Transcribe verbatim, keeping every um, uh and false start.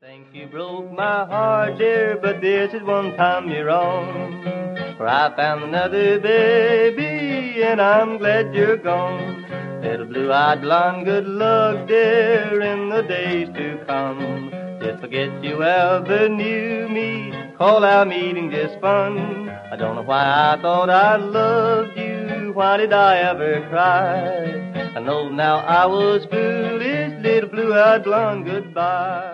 Think you broke my heart, dear, but this is one time you're wrong. For I found another baby, and I'm glad you're gone. Little blue-eyed blonde, good luck, dear, in the days to come. Just forget you ever knew me, call our meeting just fun. I don't know why I thought I loved you, why did I ever cry? I know now I was foolish, little blue-eyed blonde, goodbye.